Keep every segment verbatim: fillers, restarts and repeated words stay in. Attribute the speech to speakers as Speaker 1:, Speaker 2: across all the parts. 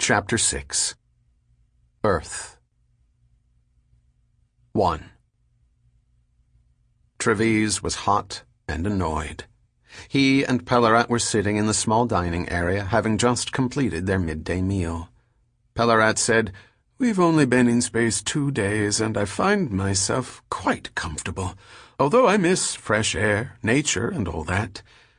Speaker 1: Chapter six. Earth. one. Treves was hot and annoyed. He and Pellarat were sitting in the small dining area, having just completed their midday meal. Pellarat said, "We've only been in space two days, and I find myself quite comfortable, although I miss fresh air, nature, and all that.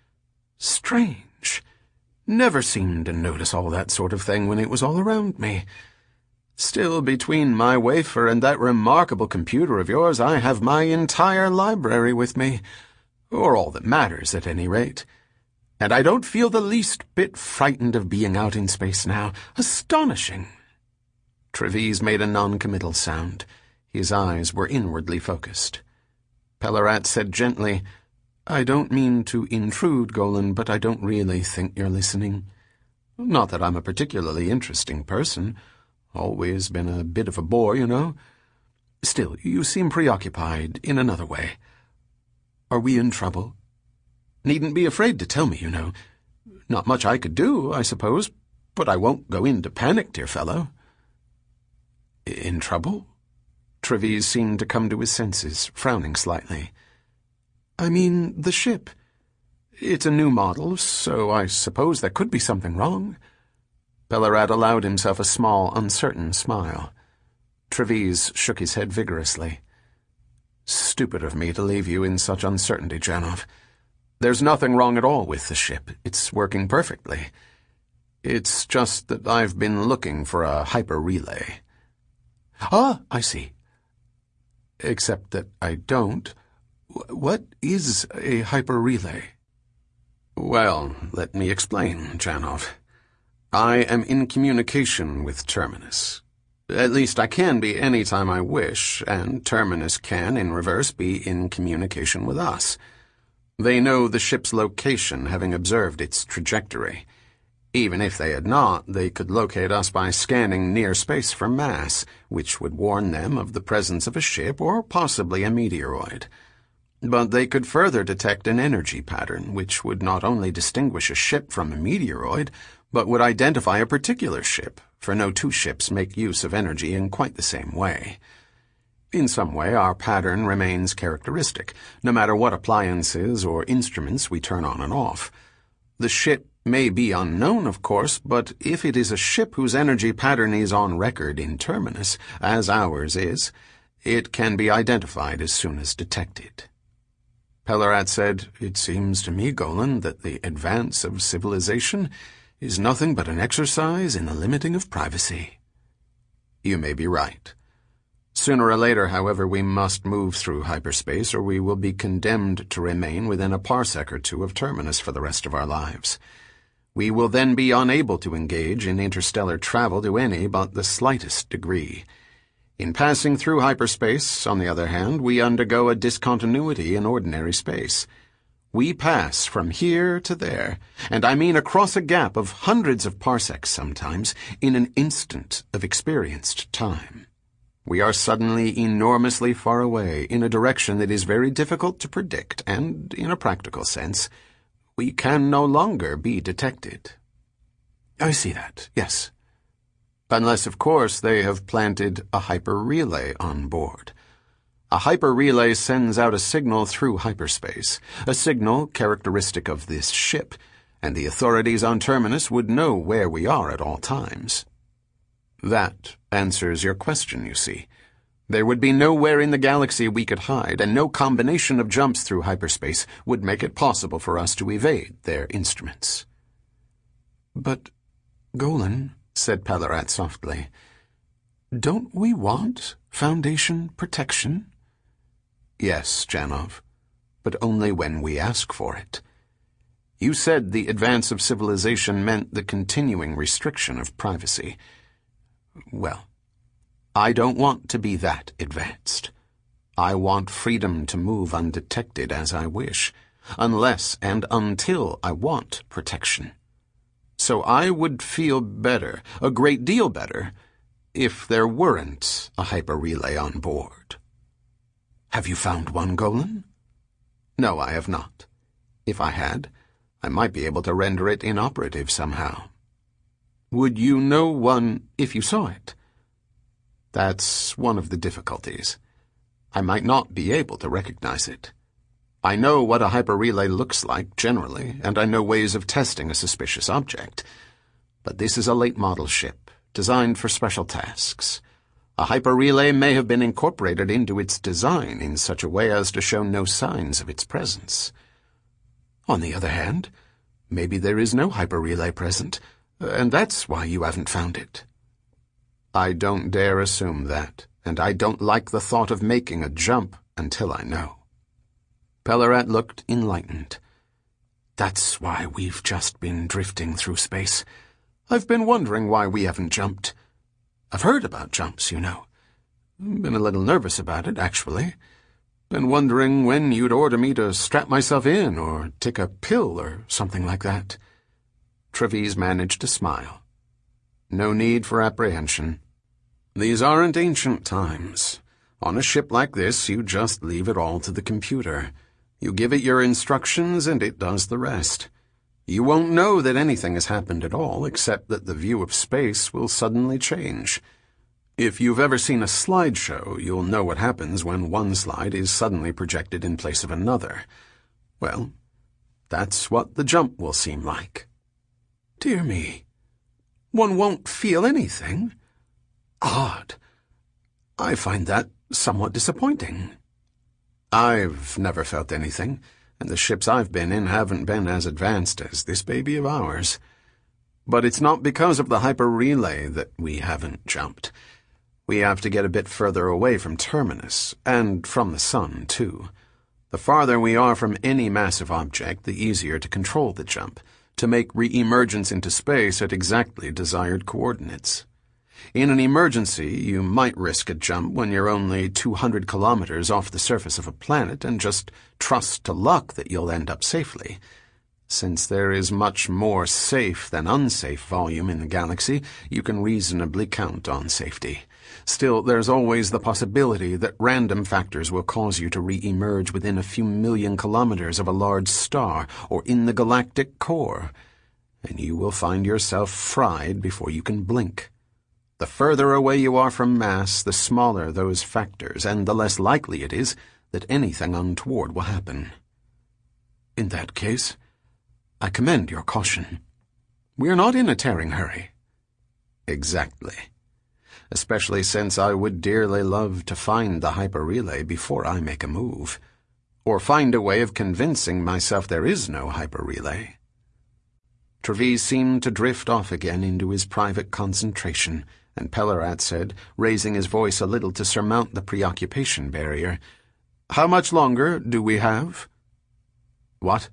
Speaker 1: Strange. Never seemed to notice all that sort of thing when it was all around me. Still, between my wafer and that remarkable computer of yours, I have my entire library with me, or all that matters at any rate. And I don't feel the least bit frightened of being out in space now. Astonishing." Treves made a non-committal sound. His eyes were inwardly focused. Pellarat said gently, "I don't mean to intrude, Golan, but I don't really think you're listening. Not that I'm a particularly interesting person. Always been a bit of a bore, you know. Still, you seem preoccupied in another way. Are we in trouble? Needn't be afraid to tell me, you know. Not much I could do, I suppose, but I won't go into panic, dear fellow." "In trouble?" Treves seemed to come to his senses, frowning slightly. "I mean, the ship. It's a new model, so I suppose there could be something wrong." Pellarat allowed himself a small, uncertain smile. Treves shook his head vigorously. "Stupid of me to leave you in such uncertainty, Janov. There's nothing wrong at all with the ship. It's working perfectly. It's just that I've been looking for a hyper-relay." "Ah, I see. Except that I don't. What is a hyper-relay?" "Well, let me explain, Janov. I am in communication with Terminus. At least I can be any time I wish, and Terminus can, in reverse, be in communication with us. They know the ship's location, having observed its trajectory. Even if they had not, they could locate us by scanning near space for mass, which would warn them of the presence of a ship or possibly a meteoroid. But they could further detect an energy pattern, which would not only distinguish a ship from a meteoroid, but would identify a particular ship, for no two ships make use of energy in quite the same way. In some way, our pattern remains characteristic, no matter what appliances or instruments we turn on and off. The ship may be unknown, of course, but if it is a ship whose energy pattern is on record in Terminus, as ours is, it can be identified as soon as detected." Pellarat said, "It seems to me, Golan, that the advance of civilization is nothing but an exercise in the limiting of privacy." "You may be right. Sooner or later, however, we must move through hyperspace, or we will be condemned to remain within a parsec or two of Terminus for the rest of our lives. We will then be unable to engage in interstellar travel to any but the slightest degree. In passing through hyperspace, on the other hand, we undergo a discontinuity in ordinary space. We pass from here to there, and I mean across a gap of hundreds of parsecs sometimes, in an instant of experienced time. We are suddenly enormously far away in a direction that is very difficult to predict, and, in a practical sense, we can no longer be detected." "I see that, yes. Unless, of course, they have planted a hyper-relay on board. A hyper-relay sends out a signal through hyperspace, a signal characteristic of this ship, and the authorities on Terminus would know where we are at all times." "That answers your question, you see. There would be nowhere in the galaxy we could hide, and no combination of jumps through hyperspace would make it possible for us to evade their instruments." "But, Golan," said Pellarat softly, "don't we want Foundation protection?" "Yes, Janov, but only when we ask for it. You said the advance of civilization meant the continuing restriction of privacy. Well, I don't want to be that advanced. I want freedom to move undetected as I wish, unless and until I want protection. So I would feel better, a great deal better, if there weren't a hyper-relay on board." "Have you found one, Golan?" "No, I have not. If I had, I might be able to render it inoperative somehow." Would you know one if you saw it? That's one of the difficulties. I might not be able to recognize it. I know what a hyperrelay looks like generally, and I know ways of testing a suspicious object. But this is a late model ship, designed for special tasks. A hyperrelay may have been incorporated into its design in such a way as to show no signs of its presence. On the other hand, maybe there is no hyperrelay present, and that's why you haven't found it. I don't dare assume that, and I don't like the thought of making a jump until I know. Pellarat looked enlightened. That's why we've just been drifting through space. I've been wondering why we haven't jumped. I've heard about jumps, you know. Been a little nervous about it, actually. Been wondering when you'd order me to strap myself in or take a pill or something like that. Treves managed to smile. No need for apprehension. These aren't ancient times. On a ship like this, you just leave it all to the computer. You give it your instructions and it does the rest. You won't know that anything has happened at all, except that the view of space will suddenly change. If you've ever seen a slideshow, you'll know what happens when one slide is suddenly projected in place of another. Well, that's what the jump will seem like. Dear me, one won't feel anything? Odd. I find that somewhat disappointing. I've never felt anything, and the ships I've been in haven't been as advanced as this baby of ours. But it's not because of the hyperrelay that we haven't jumped. We have to get a bit further away from Terminus, and from the sun, too. The farther we are from any massive object, the easier to control the jump, to make re-emergence into space at exactly desired coordinates. In an emergency, you might risk a jump when you're only two hundred kilometers off the surface of a planet and just trust to luck that you'll end up safely. Since there is much more safe than unsafe volume in the galaxy, you can reasonably count on safety. Still, there's always the possibility that random factors will cause you to re-emerge within a few million kilometers of a large star or in the galactic core, and you will find yourself fried before you can blink. The further away you are from mass, the smaller those factors, and the less likely it is that anything untoward will happen. In that case, I commend your caution. We are not in a tearing hurry. Exactly. Especially since I would dearly love to find the hyperrelay before I make a move, or find a way of convincing myself there is no hyperrelay. Treves seemed to drift off again into his private concentration, and Pellarat said, raising his voice a little to surmount the preoccupation barrier, "How much longer do we have?" "What?"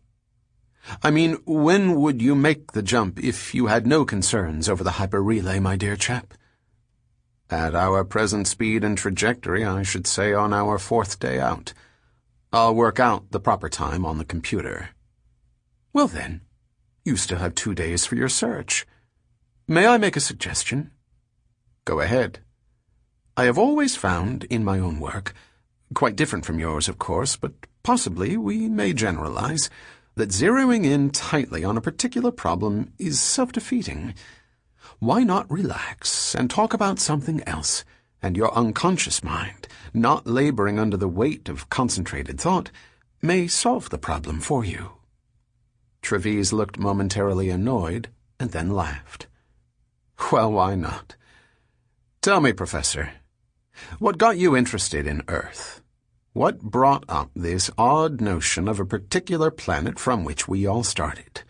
Speaker 1: "I mean, when would you make the jump if you had no concerns over the hyperrelay, my dear chap?" "At our present speed and trajectory, I should say on our fourth day out. I'll work out the proper time on the computer." "Well then, you still have two days for your search. May I make a suggestion?" "Go ahead." "I have always found, in my own work, quite different from yours, of course, but possibly we may generalize, that zeroing in tightly on a particular problem is self-defeating. Why not relax and talk about something else, and your unconscious mind, not laboring under the weight of concentrated thought, may solve the problem for you?" Treves looked momentarily annoyed, and then laughed. "Well, why not? Tell me, Professor, what got you interested in Earth? What brought up this odd notion of a particular planet from which we all started?"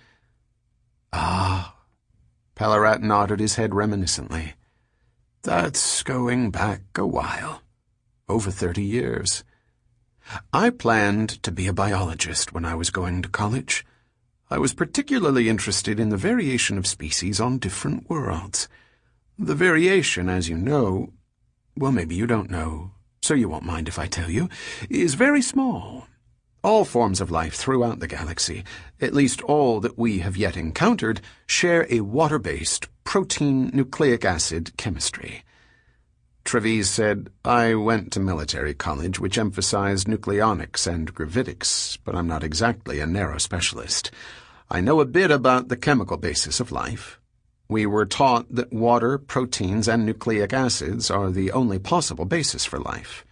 Speaker 1: "Ah," Pellarat nodded his head reminiscently. "That's going back a while. Over thirty years. I planned to be a biologist when I was going to college. I was particularly interested in the variation of species on different worlds. The variation, as you know, well, maybe you don't know, so you won't mind if I tell you, is very small. All forms of life throughout the galaxy, at least all that we have yet encountered, share a water-based protein nucleic acid chemistry." Treves said, "I went to military college, which emphasized nucleonics and gravitics, but I'm not exactly a narrow specialist. I know a bit about the chemical basis of life. We were taught that water, proteins, and nucleic acids are the only possible basis for life.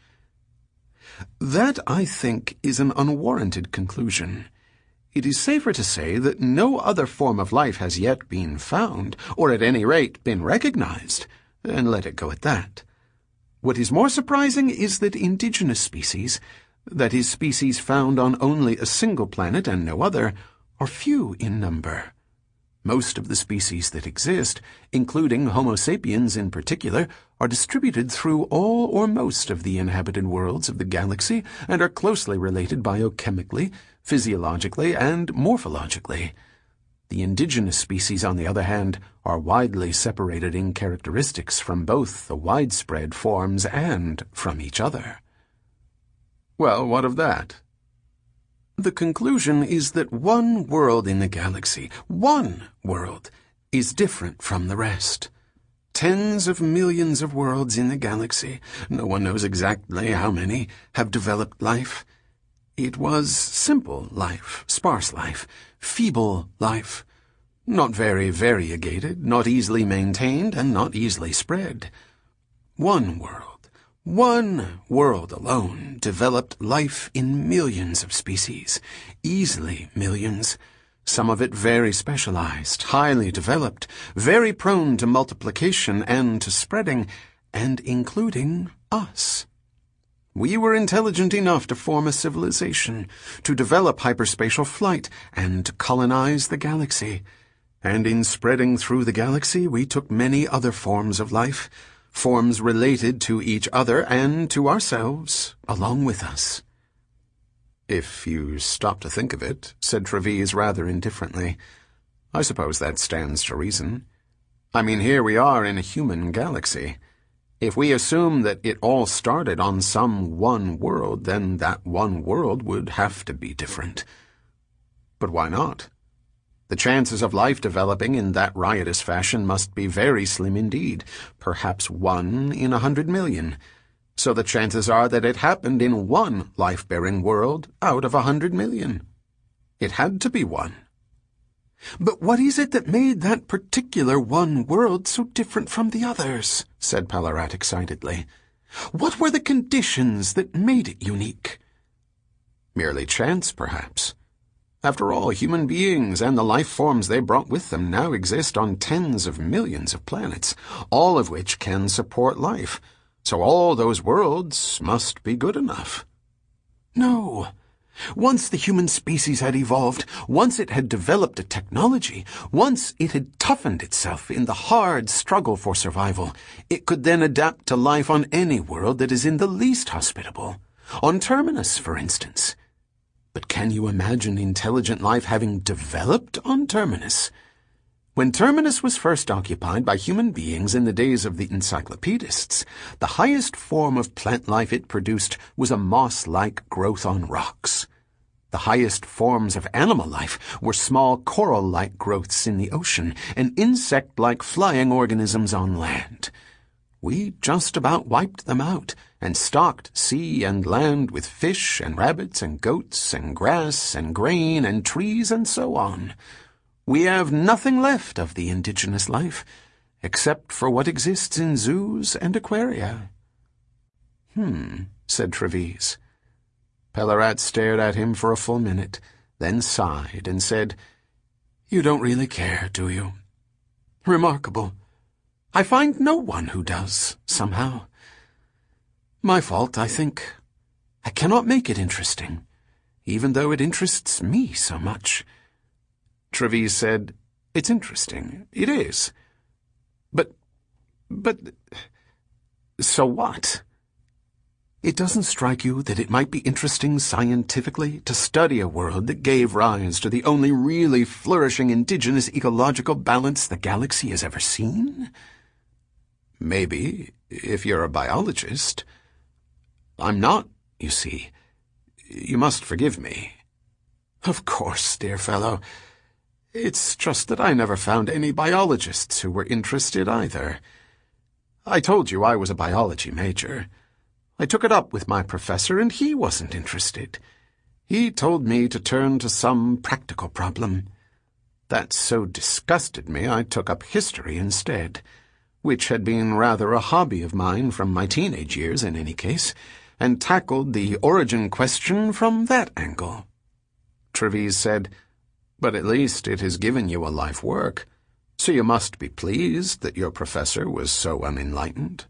Speaker 1: That, I think, is an unwarranted conclusion. It is safer to say that no other form of life has yet been found, or at any rate been recognized, and let it go at that. What is more surprising is that indigenous species, that is, species found on only a single planet and no other, are few in number. Most of the species that exist, including Homo sapiens in particular, are distributed through all or most of the inhabited worlds of the galaxy and are closely related biochemically, physiologically, and morphologically. The indigenous species, on the other hand, are widely separated in characteristics from both the widespread forms and from each other. Well, what of that? The conclusion is that one world in the galaxy, one world, is different from the rest. Tens of millions of worlds in the galaxy, no one knows exactly how many, have developed life. It was simple life, sparse life, feeble life, not very variegated, not easily maintained, and not easily spread. One world. One world alone developed life in millions of species, easily millions, some of it very specialized, highly developed, very prone to multiplication and to spreading, and including us. We were intelligent enough to form a civilization, to develop hyperspatial flight, and to colonize the galaxy. And in spreading through the galaxy, we took many other forms of life, forms related to each other and to ourselves, along with us. If you stop to think of it, said Treves rather indifferently, I suppose that stands to reason. I mean, here we are in a human galaxy. If we assume that it all started on some one world, then that one world would have to be different. But why not? The chances of life developing in that riotous fashion must be very slim indeed, perhaps one in a hundred million. So the chances are that it happened in one life-bearing world out of a hundred million. It had to be one. But what is it that made that particular one world so different from the others? Said Pellarat excitedly. What were the conditions that made it unique? Merely chance, perhaps. After all, human beings and the life forms they brought with them now exist on tens of millions of planets, all of which can support life. So all those worlds must be good enough. No. Once the human species had evolved, once it had developed a technology, once it had toughened itself in the hard struggle for survival, it could then adapt to life on any world that is in the least hospitable. On Terminus, for instance. But can you imagine intelligent life having developed on Terminus? When Terminus was first occupied by human beings in the days of the encyclopedists, the highest form of plant life it produced was a moss-like growth on rocks. The highest forms of animal life were small coral-like growths in the ocean and insect-like flying organisms on land. We just about wiped them out and stocked sea and land with fish and rabbits and goats and grass and grain and trees and so on. We have nothing left of the indigenous life, except for what exists in zoos and aquaria. Hmm, said Treves. Pellarat stared at him for a full minute, then sighed and said, You don't really care, do you? Remarkable. I find no one who does, somehow. My fault, I think. I cannot make it interesting, even though it interests me so much. Treves said, It's interesting. It is. But, but, so what? It doesn't strike you that it might be interesting scientifically to study a world that gave rise to the only really flourishing indigenous ecological balance the galaxy has ever seen? Maybe, if you're a biologist. I'm not, you see. You must forgive me. Of course, dear fellow. It's just that I never found any biologists who were interested either. I told you I was a biology major. I took it up with my professor, and he wasn't interested. He told me to turn to some practical problem. That so disgusted me I took up history instead, which had been rather a hobby of mine from my teenage years in any case, and tackled the origin question from that angle. Treves said, "But at least it has given you a life work, so you must be pleased that your professor was so unenlightened."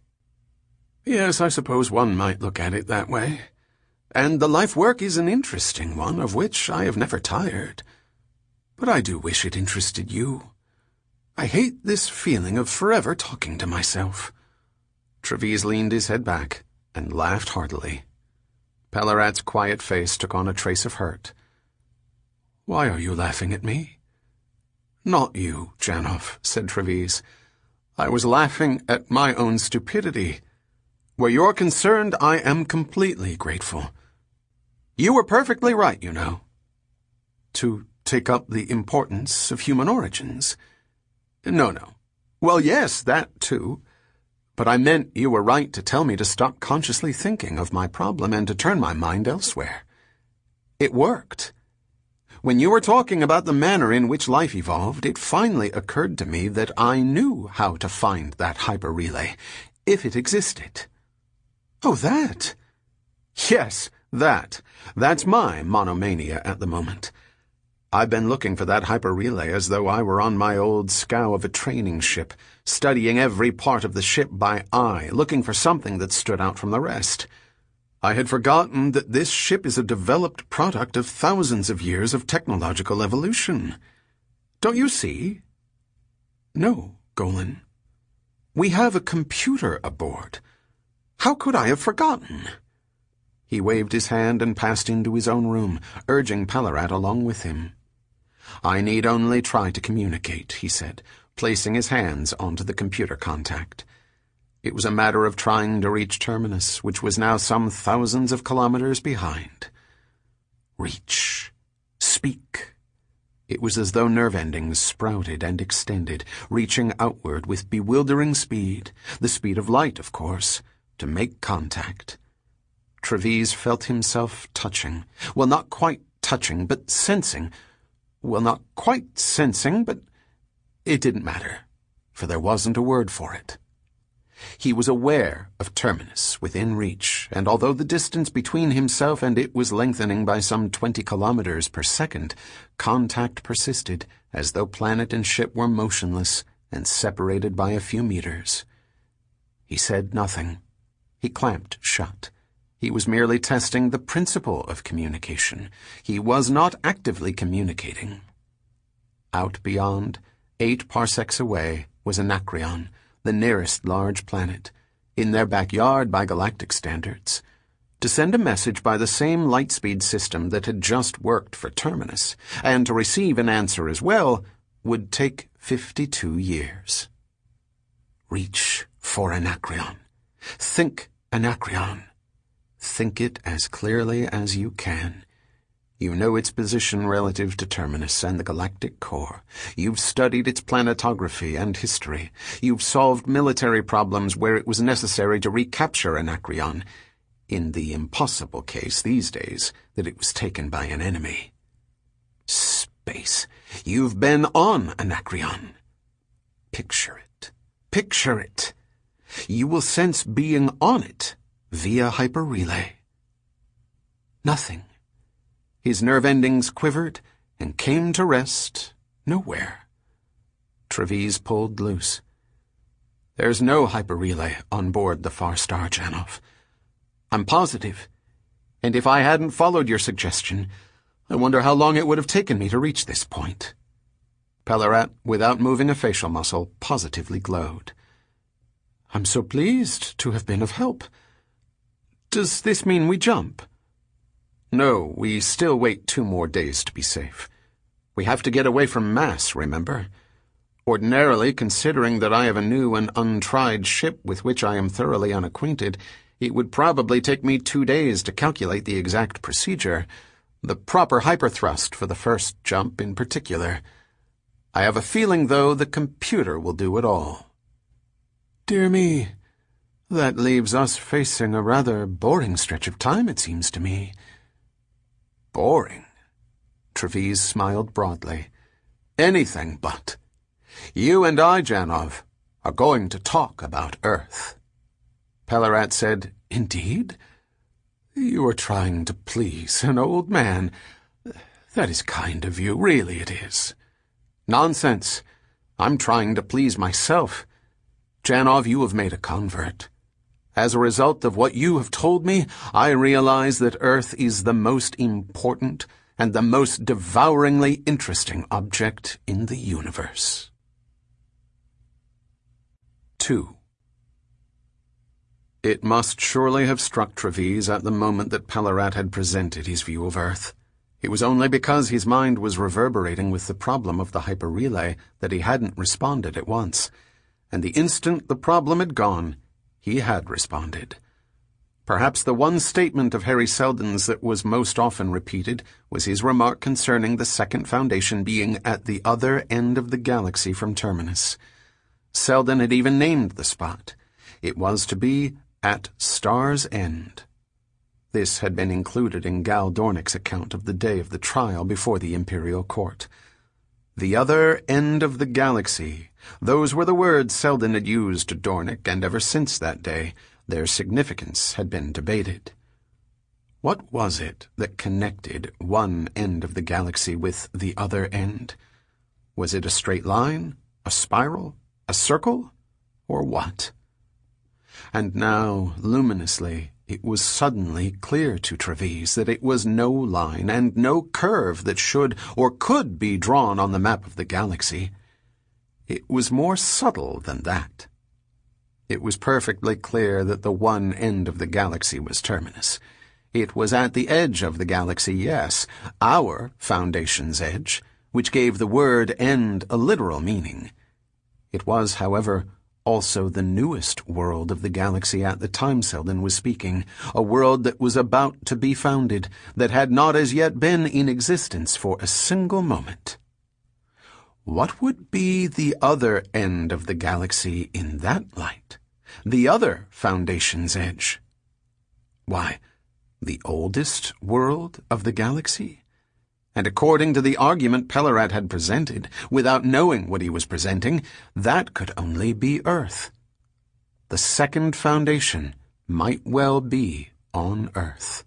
Speaker 1: "Yes, I suppose one might look at it that way. And the life work is an interesting one, of which I have never tired. But I do wish it interested you. I hate this feeling of forever talking to myself." Treves leaned his head back and laughed heartily. Pellarat's quiet face took on a trace of hurt. "Why are you laughing at me?" "Not you, Janov," said Treves. "I was laughing at my own stupidity. Where you're concerned, I am completely grateful. You were perfectly right, you know. To take up the importance of human origins. No, no. Well, yes, that too. But I meant you were right to tell me to stop consciously thinking of my problem and to turn my mind elsewhere. It worked. When you were talking about the manner in which life evolved, it finally occurred to me that I knew how to find that hyper-relay, if it existed." "Oh, that?" "Yes, that. That's my monomania at the moment. I've been looking for that hyper-relay as though I were on my old scow of a training ship, studying every part of the ship by eye, looking for something that stood out from the rest. I had forgotten that this ship is a developed product of thousands of years of technological evolution. Don't you see?" "No, Golan. We have a computer aboard. How could I have forgotten?" He waved his hand and passed into his own room, urging Pellarat along with him. "I need only try to communicate," he said, placing his hands onto the computer contact. It was a matter of trying to reach Terminus, which was now some thousands of kilometers behind. Reach. Speak. It was as though nerve endings sprouted and extended, reaching outward with bewildering speed, the speed of light, of course, to make contact. Treves felt himself touching. Well, not quite touching, but sensing. Well, not quite sensing, but it didn't matter, for there wasn't a word for it. He was aware of Terminus within reach, and although the distance between himself and it was lengthening by some twenty kilometers per second, contact persisted, as though planet and ship were motionless and separated by a few meters. He said nothing. He clamped shut. He was merely testing the principle of communication. He was not actively communicating. Out beyond, eight parsecs away, was Anacreon, the nearest large planet, in their backyard by galactic standards. To send a message by the same lightspeed system that had just worked for Terminus, and to receive an answer as well, would take fifty-two years. Reach for Anacreon. Think Anacreon. Think it as clearly as you can. You know its position relative to Terminus and the galactic core. You've studied its planetography and history. You've solved military problems where it was necessary to recapture Anacreon, in the impossible case these days that it was taken by an enemy. Space. You've been on Anacreon. Picture it. Picture it. You will sense being on it via hyper-relay. Nothing. His nerve endings quivered and came to rest nowhere. Treves pulled loose. "There's no hyper-relay on board the Far Star, Janov. I'm positive. And if I hadn't followed your suggestion, I wonder how long it would have taken me to reach this point." Pellarat, without moving a facial muscle, positively glowed. "I'm so pleased to have been of help. Does this mean we jump?" "No, we still wait two more days to be safe. We have to get away from mass, remember? Ordinarily, considering that I have a new and untried ship with which I am thoroughly unacquainted, it would probably take me two days to calculate the exact procedure, the proper hyperthrust for the first jump in particular. I have a feeling, though, the computer will do it all." "Dear me, that leaves us facing a rather boring stretch of time, it seems to me." "Boring?" Treves smiled broadly. Anything but. You and I, Janov, are going to talk about Earth. Pellarat said, Indeed? You are trying to please an old man. That is kind of you, really it is. Nonsense. I'm trying to please myself. Janov, you have made a convert. As a result of what you have told me, I realize that Earth is the most important and the most devouringly interesting object in the universe. two. It must surely have struck Treves at the moment that Pellarat had presented his view of Earth. It was only because his mind was reverberating with the problem of the hyperrelay that he hadn't responded at once, and the instant the problem had gone, he had responded. Perhaps the one statement of Hari Seldon's that was most often repeated was his remark concerning the second foundation being at the other end of the galaxy from Terminus. Seldon had even named the spot. It was to be at Star's End. This had been included in Gal Dornick's account of the day of the trial before the Imperial Court. The other end of the galaxy. Those were the words Seldon had used to Dornick, and ever since that day, their significance had been debated. What was it that connected one end of the galaxy with the other end? Was it a straight line, a spiral, a circle, or what? And now, luminously, it was suddenly clear to Treves that it was no line and no curve that should or could be drawn on the map of the galaxy. It was more subtle than that. It was perfectly clear that the one end of the galaxy was Terminus. It was at the edge of the galaxy, yes, our Foundation's edge, which gave the word end a literal meaning. It was, however, also the newest world of the galaxy at the time Seldon was speaking, a world that was about to be founded, that had not as yet been in existence for a single moment. What would be the other end of the galaxy in that light? The other Foundation's edge? Why, the oldest world of the galaxy? And according to the argument Pellarat had presented, without knowing what he was presenting, that could only be Earth. The second foundation might well be on Earth.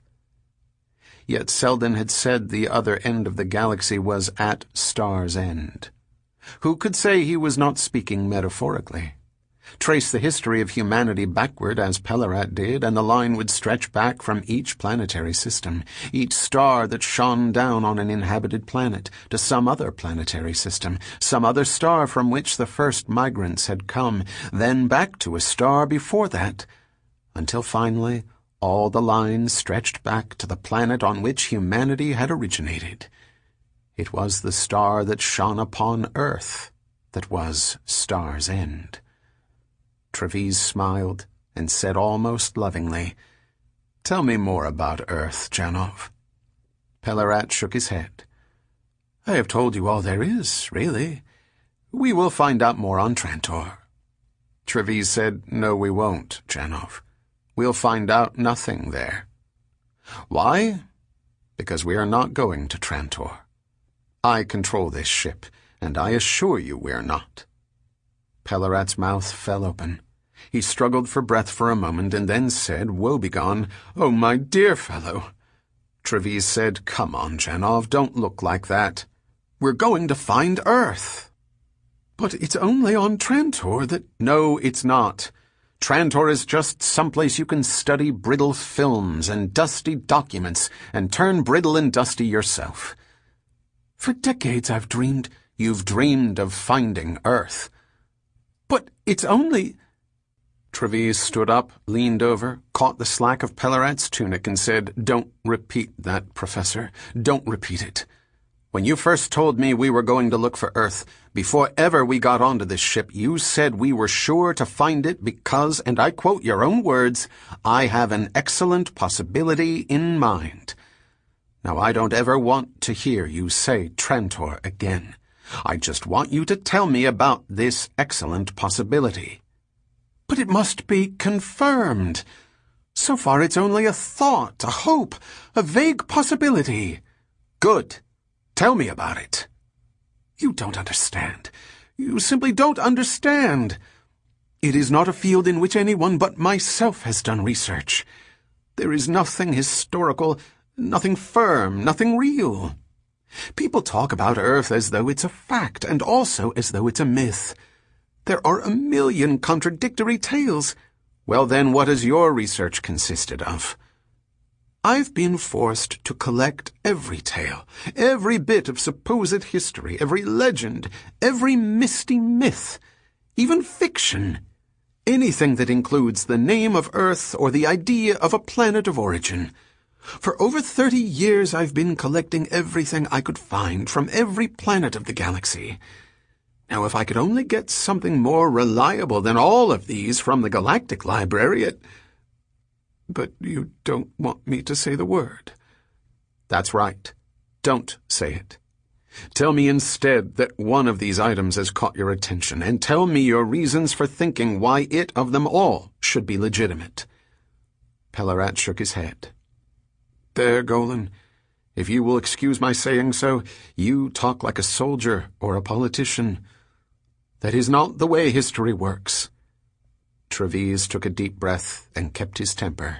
Speaker 1: Yet Seldon had said the other end of the galaxy was at Star's End. Who could say he was not speaking metaphorically? Trace the history of humanity backward as Pellarat did, and the line would stretch back from each planetary system, each star that shone down on an inhabited planet, to some other planetary system, some other star from which the first migrants had come, then back to a star before that, until finally all the lines stretched back to the planet on which humanity had originated. It was the star that shone upon Earth that was Star's End. Treves smiled and said almost lovingly, "Tell me more about Earth, Janov." Pellarat shook his head. "I have told you all there is, really. We will find out more on Trantor." Treves said, "No, we won't, Janov. We'll find out nothing there." "Why? Because we are not going to Trantor. I control this ship, and I assure you we're not." Pellarat's mouth fell open. He struggled for breath for a moment and then said, woebegone, "Oh, my dear fellow." Treves said, "Come on, Janov, don't look like that. We're going to find Earth." "But it's only on Trantor that—" "No, it's not. Trantor is just someplace you can study brittle films and dusty documents and turn brittle and dusty yourself. For decades I've dreamed—" "You've dreamed of finding Earth." "But it's only—" Treves stood up, leaned over, caught the slack of Pellarat's tunic and said, "Don't repeat that, Professor. Don't repeat it. When you first told me we were going to look for Earth, before ever we got onto this ship, you said we were sure to find it because, and I quote your own words, 'I have an excellent possibility in mind.' Now I don't ever want to hear you say Trantor again. I just want you to tell me about this excellent possibility." "But it must be confirmed. So far it's only a thought, a hope, a vague possibility." "Good. Tell me about it." You don't understand. You simply don't understand. It is not a field in which anyone but myself has done research. There is nothing historical, nothing firm, nothing real. People talk about Earth as though it's a fact, and also as though it's a myth. There are a million contradictory tales. Well then, what has your research consisted of? I've been forced to collect every tale, every bit of supposed history, every legend, every misty myth, even fiction. Anything that includes the name of Earth or the idea of a planet of origin. For over thirty years I've been collecting everything I could find from every planet of the galaxy. Now, if I could only get something more reliable than all of these from the Galactic Library, it... But you don't want me to say the word. That's right. Don't say it. Tell me instead that one of these items has caught your attention, and tell me your reasons for thinking why it of them all should be legitimate. Pellarat shook his head. There, Golan. If you will excuse my saying so, you talk like a soldier or a politician. That is not the way history works. Treves took a deep breath and kept his temper.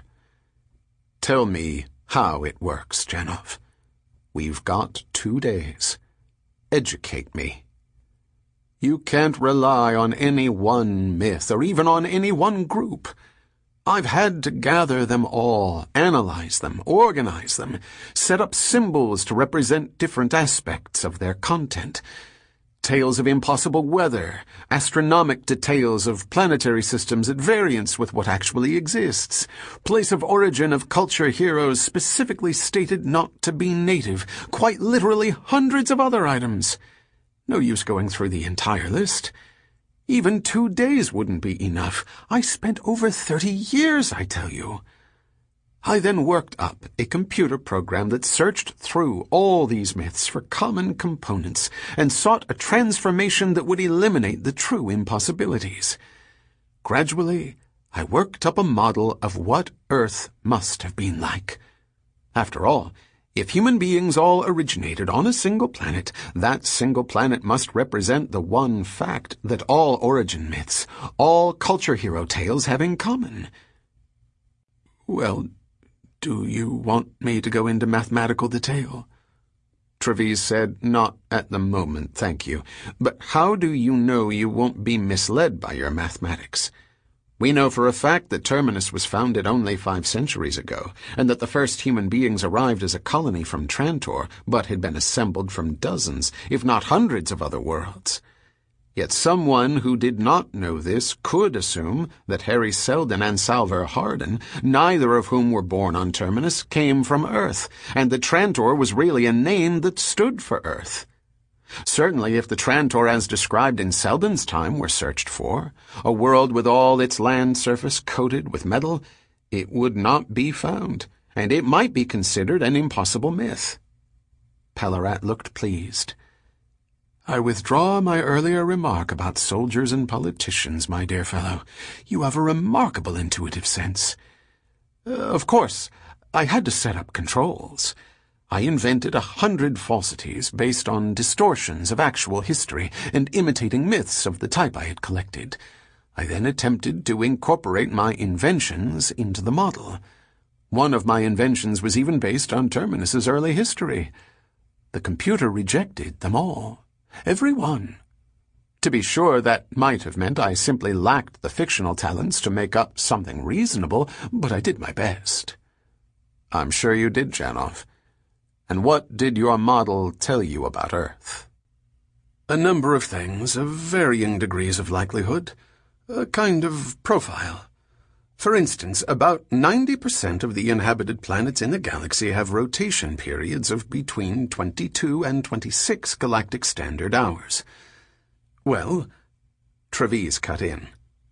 Speaker 1: Tell me how it works, Janov. We've got two days. Educate me. You can't rely on any one myth or even on any one group. I've had to gather them all, analyze them, organize them, set up symbols to represent different aspects of their content. Tales of impossible weather, astronomic details of planetary systems at variance with what actually exists, place of origin of culture heroes specifically stated not to be native, quite literally hundreds of other items. No use going through the entire list. Even two days wouldn't be enough. I spent over thirty years, I tell you. I then worked up a computer program that searched through all these myths for common components and sought a transformation that would eliminate the true impossibilities. Gradually, I worked up a model of what Earth must have been like. After all, if human beings all originated on a single planet, that single planet must represent the one fact that all origin myths, all culture hero tales have in common. Well, do you want me to go into mathematical detail? Treves said, Not at the moment, thank you. But how do you know you won't be misled by your mathematics? We know for a fact that Terminus was founded only five centuries ago, and that the first human beings arrived as a colony from Trantor, but had been assembled from dozens, if not hundreds of other worlds. Yet someone who did not know this could assume that Harry Seldon and Salvor Hardin, neither of whom were born on Terminus, came from Earth, and that Trantor was really a name that stood for Earth. Certainly, if the Trantor as described in Seldon's time were searched for, a world with all its land surface coated with metal, it would not be found, and it might be considered an impossible myth. Pellarat looked pleased. I withdraw my earlier remark about soldiers and politicians, my dear fellow. You have a remarkable intuitive sense. Uh, of course, I had to set up controls. I invented a hundred falsities based on distortions of actual history and imitating myths of the type I had collected. I then attempted to incorporate my inventions into the model. One of my inventions was even based on Terminus's early history. The computer rejected them all. Every one. To be sure, that might have meant I simply lacked the fictional talents to make up something reasonable, but I did my best. I'm sure you did, Janov. And what did your model tell you about Earth? A number of things of varying degrees of likelihood. A kind of profile. For instance, about ninety percent of the inhabited planets in the galaxy have rotation periods of between twenty-two and twenty-six galactic standard hours. Well, Treves cut in.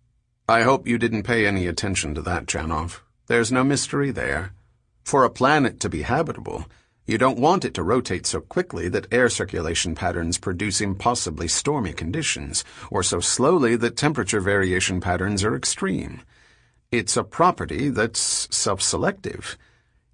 Speaker 1: I hope you didn't pay any attention to that, Janov. There's no mystery there. For a planet to be habitable, you don't want it to rotate so quickly that air circulation patterns produce impossibly stormy conditions, or so slowly that temperature variation patterns are extreme. It's a property that's self-selective.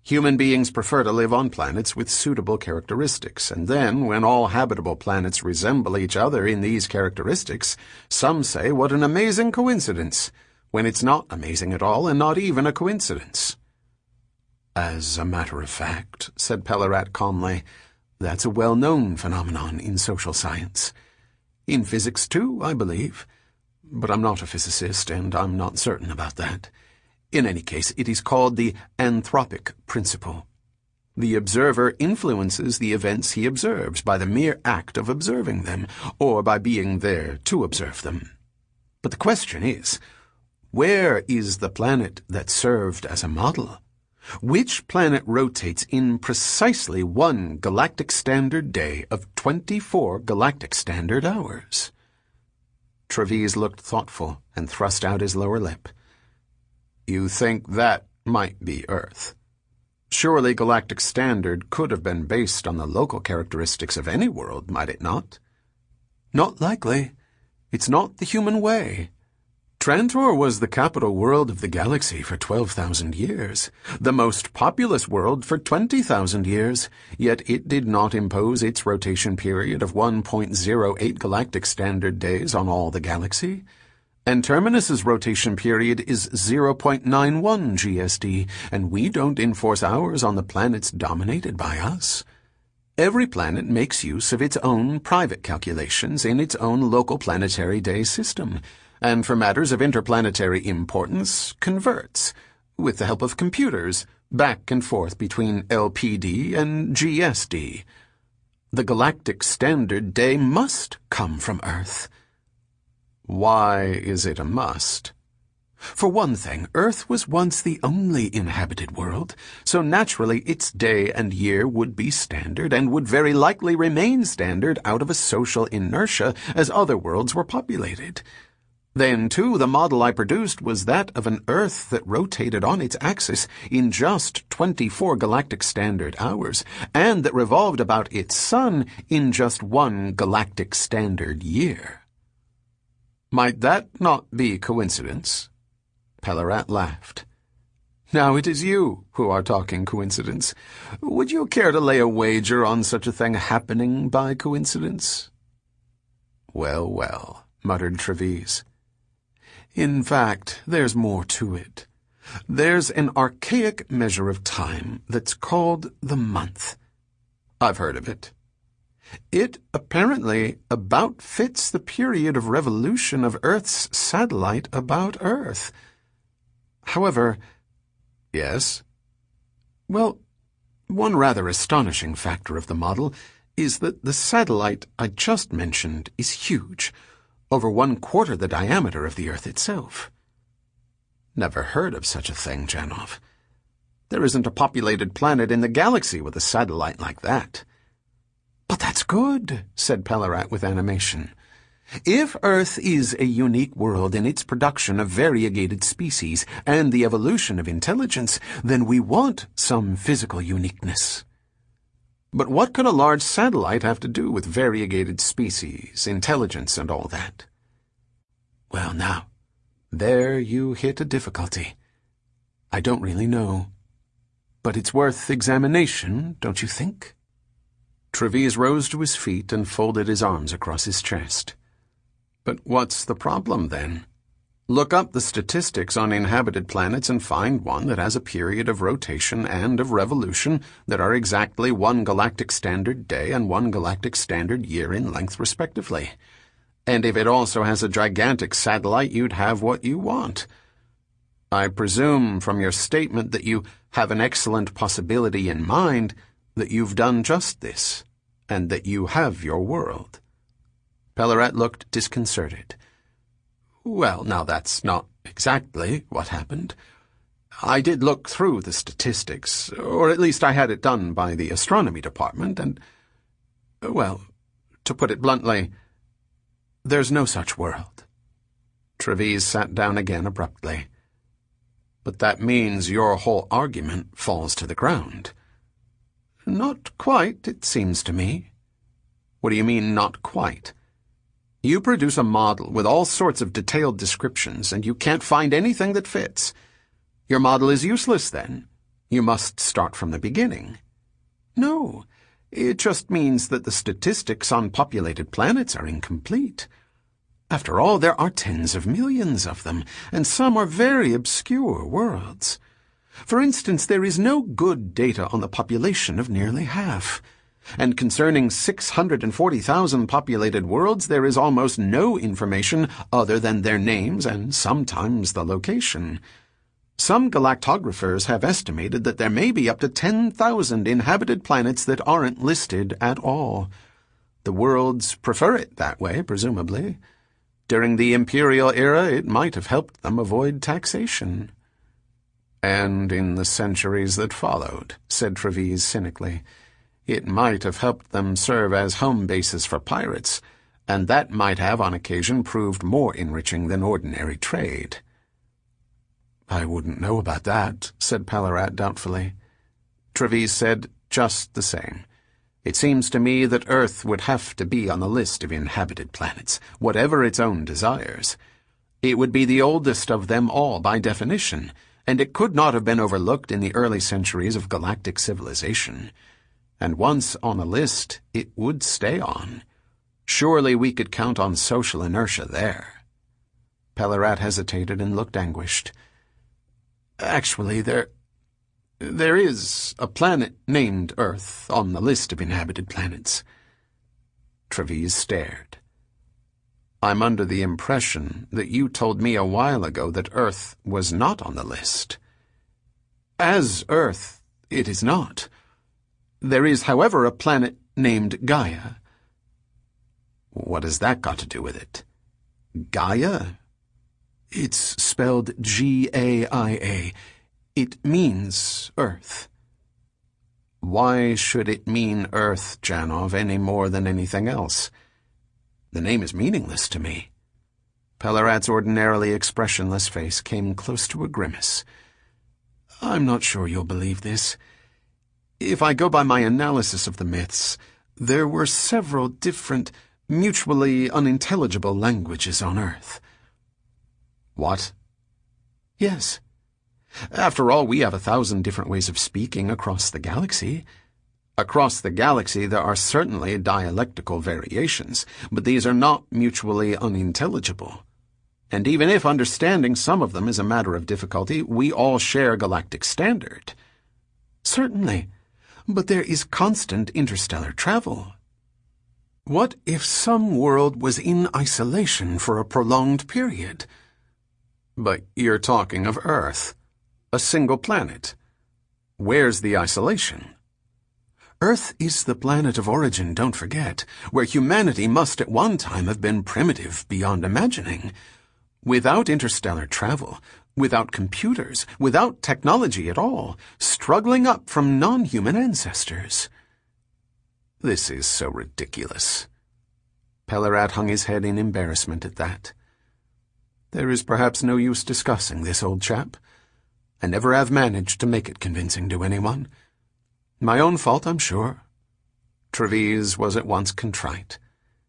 Speaker 1: Human beings prefer to live on planets with suitable characteristics, and then, when all habitable planets resemble each other in these characteristics, some say what an amazing coincidence, when it's not amazing at all and not even a coincidence. As a matter of fact, said Pellarat calmly, that's a well-known phenomenon in social science. In physics, too, I believe. But I'm not a physicist, and I'm not certain about that. In any case, it is called the anthropic principle. The observer influences the events he observes by the mere act of observing them, or by being there to observe them. But the question is, where is the planet that served as a model? Which planet rotates in precisely one galactic standard day of twenty-four galactic standard hours? Travis looked thoughtful and thrust out his lower lip. You think that might be Earth? Surely galactic standard could have been based on the local characteristics of any world, might it not? Not likely. It's not the human way. Trantor was the capital world of the galaxy for twelve thousand years, the most populous world for twenty thousand years, yet it did not impose its rotation period of one point zero eight galactic standard days on all the galaxy. And Terminus's rotation period is zero point nine one G S D, and we don't enforce ours on the planets dominated by us. Every planet makes use of its own private calculations in its own local planetary day system, and for matters of interplanetary importance, converts, with the help of computers, back and forth between L P D and G S D. The galactic standard day must come from Earth. Why is it a must? For one thing, Earth was once the only inhabited world, so naturally its day and year would be standard and would very likely remain standard out of a social inertia as other worlds were populated. Then, too, the model I produced was that of an Earth that rotated on its axis in just twenty-four galactic standard hours, and that revolved about its sun in just one galactic standard year. Might that not be coincidence? Pellarat laughed. Now it is you who are talking coincidence. Would you care to lay a wager on such a thing happening by coincidence? Well, well, muttered Travis. In fact, there's more to it. There's an archaic measure of time that's called the month. I've heard of it. It apparently about fits the period of revolution of Earth's satellite about Earth. However, yes? Well, one rather astonishing factor of the model is that the satellite I just mentioned is huge, over one quarter the diameter of the Earth itself. Never heard of such a thing, Janov. There isn't a populated planet in the galaxy with a satellite like that. But that's good, said Pellarat with animation. If Earth is a unique world in its production of variegated species and the evolution of intelligence, then we want some physical uniqueness. But what could a large satellite have to do with variegated species, intelligence, and all that? Well, now, there you hit a difficulty. I don't really know. But it's worth examination, don't you think? Travis rose to his feet and folded his arms across his chest. But what's the problem, then? Look up the statistics on inhabited planets and find one that has a period of rotation and of revolution that are exactly one galactic standard day and one galactic standard year in length, respectively. And if it also has a gigantic satellite, you'd have what you want. I presume from your statement that you have an excellent possibility in mind that you've done just this, and that you have your world. Pellarat looked disconcerted. Well, now that's not exactly what happened. I did look through the statistics, or at least I had it done by the astronomy department, and, well, to put it bluntly, there's no such world. Travis sat down again abruptly. But that means your whole argument falls to the ground. Not quite, it seems to me. What do you mean, not quite? You produce a model with all sorts of detailed descriptions, and you can't find anything that fits. Your model is useless, then. You must start from the beginning. No, it just means that the statistics on populated planets are incomplete. After all, there are tens of millions of them, and some are very obscure worlds. For instance, there is no good data on the population of nearly half. And concerning six hundred forty thousand populated worlds, there is almost no information other than their names and sometimes the location. Some galactographers have estimated that there may be up to ten thousand inhabited planets that aren't listed at all. The worlds prefer it that way, presumably. During the Imperial era, it might have helped them avoid taxation. And in the centuries that followed, said Treves cynically, it might have helped them serve as home bases for pirates, and that might have on occasion proved more enriching than ordinary trade. I wouldn't know about that, said Pellarat doubtfully. Treves said, just the same. It seems to me that Earth would have to be on the list of inhabited planets, whatever its own desires. It would be the oldest of them all by definition, and it could not have been overlooked in the early centuries of galactic civilization. And once on the list, it would stay on. Surely we could count on social inertia there. Pellarat hesitated and looked anguished. Actually, there... There is a planet named Earth on the list of inhabited planets. Treves stared. I'm under the impression that you told me a while ago that Earth was not on the list. As Earth, it is not. There is, however, a planet named Gaia. What has that got to do with it? Gaia? It's spelled G A I A. It means Earth. Why should it mean Earth, Janov, any more than anything else? The name is meaningless to me. Pellarat's ordinarily expressionless face came close to a grimace. I'm not sure you'll believe this. If I go by my analysis of the myths, there were several different, mutually unintelligible languages on Earth. What? Yes. After all, we have a thousand different ways of speaking across the galaxy. Across the galaxy there are certainly dialectical variations, but these are not mutually unintelligible. And even if understanding some of them is a matter of difficulty, we all share galactic standard. Certainly, but there is constant interstellar travel. What if some world was in isolation for a prolonged period? But you're talking of Earth. A single planet. Where's the isolation? Earth is the planet of origin, don't forget, where humanity must at one time have been primitive beyond imagining. Without interstellar travel, without computers, without technology at all, struggling up from non-human ancestors. This is so ridiculous. Pellarat hung his head in embarrassment at that. There is perhaps no use discussing this, old chap. I never have managed to make it convincing to anyone. My own fault, I'm sure. Treves was at once contrite.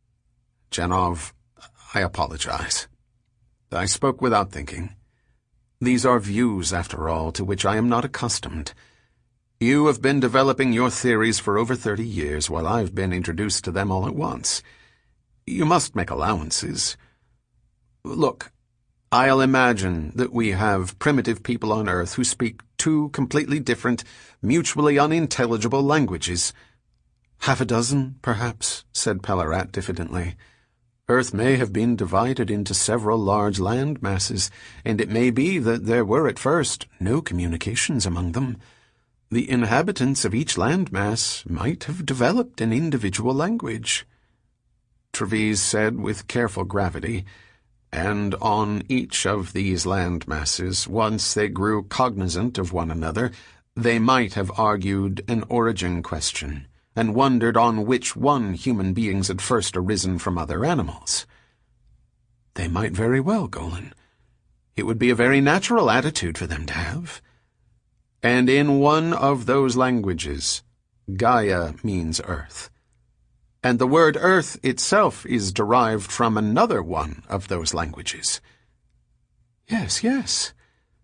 Speaker 1: Janov, I apologize. I spoke without thinking. These are views, after all, to which I am not accustomed. You have been developing your theories for over thirty years, while I've been introduced to them all at once. You must make allowances. Look, I'll imagine that we have primitive people on Earth who speak two completely different, mutually unintelligible languages. Half a dozen, perhaps, said Pellarat diffidently. Earth may have been divided into several large land masses, and it may be that there were at first no communications among them. The inhabitants of each landmass might have developed an individual language. Treves said with careful gravity, and on each of these land masses, once they grew cognizant of one another, they might have argued an origin question, and wondered on which one human beings had first arisen from other animals. They might very well, Golan. It would be a very natural attitude for them to have. And in one of those languages, Gaia means Earth. And the word Earth itself is derived from another one of those languages. Yes, yes.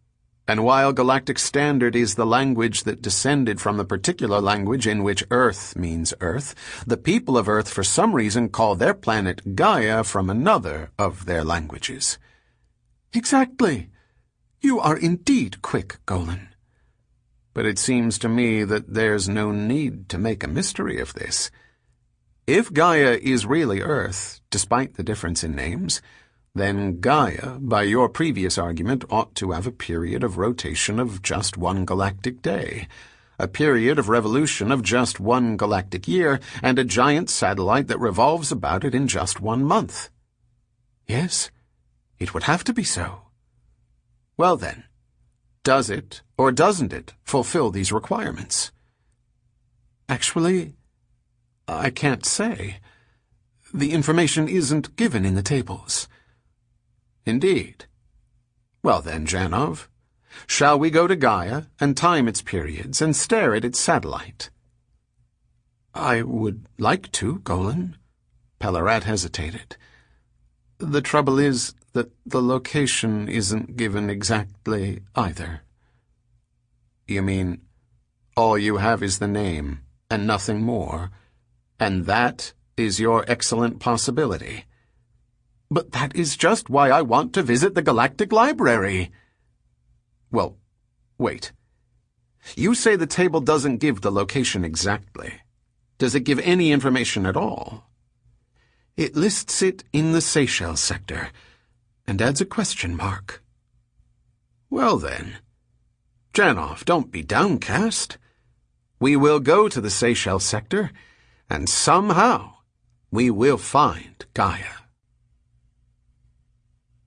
Speaker 1: And while Galactic Standard is the language that descended from the particular language in which Earth means Earth, the people of Earth for some reason call their planet Gaia from another of their languages. Exactly. You are indeed quick, Golan. But it seems to me that there's no need to make a mystery of this. If Gaia is really Earth, despite the difference in names, then Gaia, by your previous argument, ought to have a period of rotation of just one galactic day, a period of revolution of just one galactic year, and a giant satellite that revolves about it in just one month. Yes, it would have to be so. Well then, does it or doesn't it fulfill these requirements? Actually, I can't say. The information isn't given in the tables. Indeed. Well then, Janov, shall we go to Gaia and time its periods and stare at its satellite? I would like to, Golan. Pellarat hesitated. The trouble is that the location isn't given exactly either. You mean, all you have is the name, and nothing more, and that is your excellent possibility? But that is just why I want to visit the Galactic Library. Well, wait. You say the table doesn't give the location exactly. Does it give any information at all? It lists it in the Seychelles sector, and adds a question mark. Well then, Janov, don't be downcast. We will go to the Seychelles sector, and somehow we will find Gaia.